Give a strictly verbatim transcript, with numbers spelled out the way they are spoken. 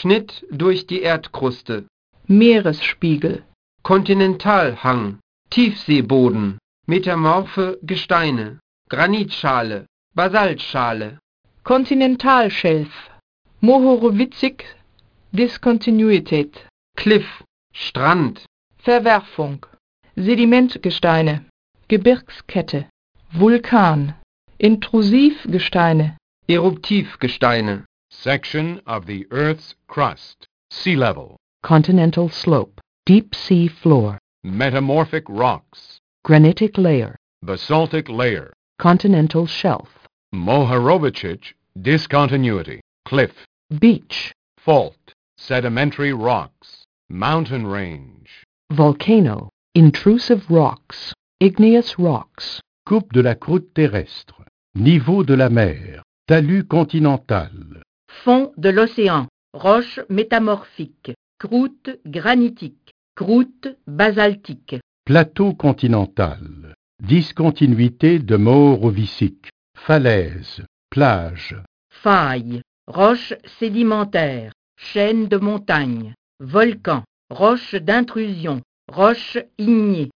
Schnitt durch die Erdkruste. Meeresspiegel, Kontinentalhang, Tiefseeboden, metamorphe Gesteine, Granitschale, Basaltschale. Kontinentalschelf, Mohorowitzig, Diskontinuität, Cliff, Strand, Verwerfung, Sedimentgesteine, Gebirgskette, Vulkan, Intrusivgesteine, Eruptivgesteine. Section of the Earth's crust, sea level, Continental slope, deep sea floor, metamorphic rocks, granitic layer, basaltic layer, continental shelf, Mohorovičić discontinuity, cliff, beach, fault, sedimentary rocks, mountain range, volcano, intrusive rocks, igneous rocks, coupe de la croûte terrestre, niveau de la mer, talus continental, Fond de l'océan, roches métamorphiques, croûte granitique, croûte basaltique, plateau continental, discontinuité de Mohorovičić, falaise, plage, failles, roches sédimentaires, chaînes de montagnes, volcans, roches d'intrusion, roches ignées,